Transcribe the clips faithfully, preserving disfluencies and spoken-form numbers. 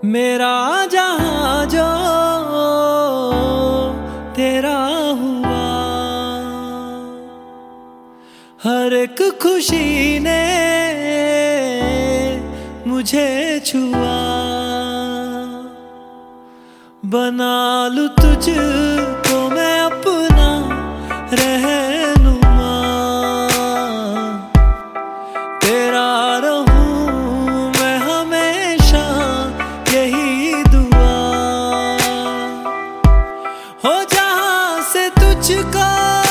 मेरा जहां जो तेरा हुआ, हर एक खुशी ने मुझे छुआ। बना लूं तुझको मैं अपना रहनुमा, तेरा रहूं मैं हमेशा यही दुआ। हो जहां से तुझको,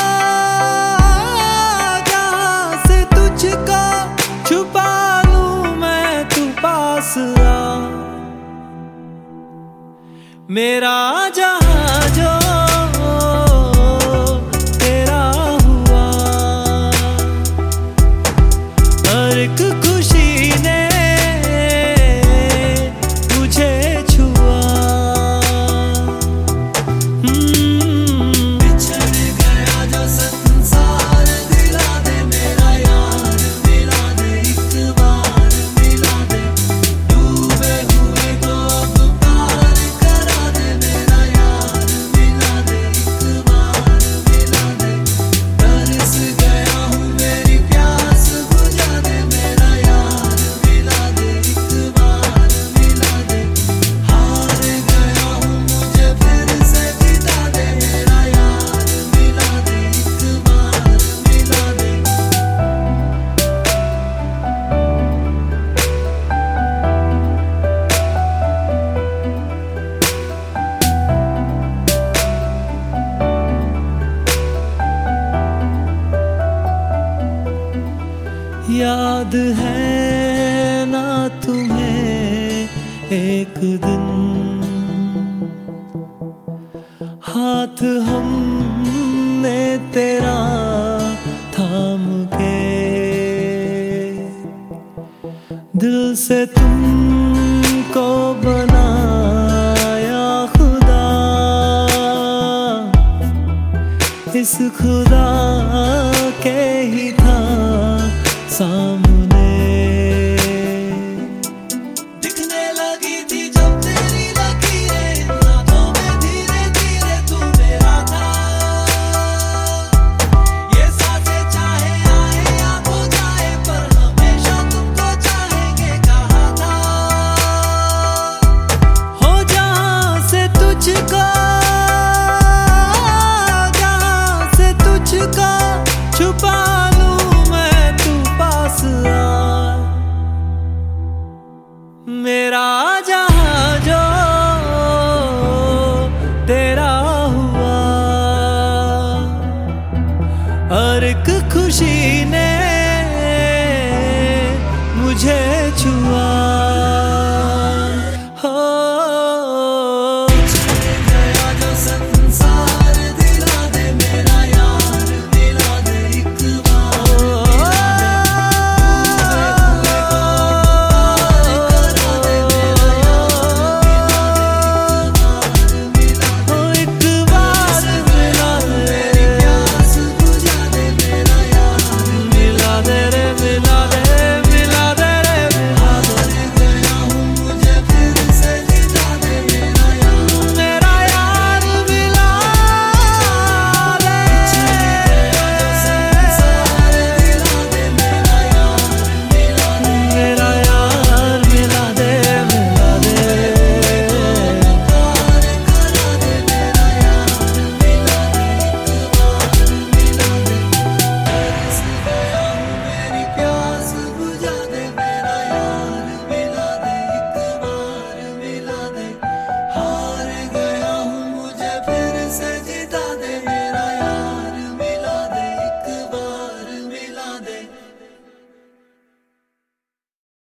जहां से तुझको छुपा लूं मैं, तू पास आ। मेरा जहां जो तेरा हुआ, हर एक खुशी ने मुझे छुआ। बिछड़ गया जो संसार, दिला दे मेरा यार, मिला दे एक बार, मिला दे डूबे हुए को अब पार करा दे मेरा यार, मिला दे एक बार, मिला दे। तरस गया हूँ मेरी प्यास बुझा दे मेरा यार, मिला दे एक बार, मिला दे। हार गया हूँ मुझे फिर से जिता दे मेरा यार, मिला दे एक बार, मिला दे। याद है ना तुम्हें एक दिन, हाथ हमने तेरा थाम के, दिल से तुमको बनाया खुदा, इस खुदा के ही था सामने। दिखने लगी थी जब तेरी लकीरें, रातों में धीरे धीरे तू मेरा था। ये सांसें चाहे आए या खो जाए, पर हमेशा तुमको चाहेंगे कहा था। हो जहां से तुझको, जहां से तुझको छुपा लूं मैं, तू पास आ। मेरा जहां जो तेरा हुआ, हर एक खुशी ने मुझे छुआ।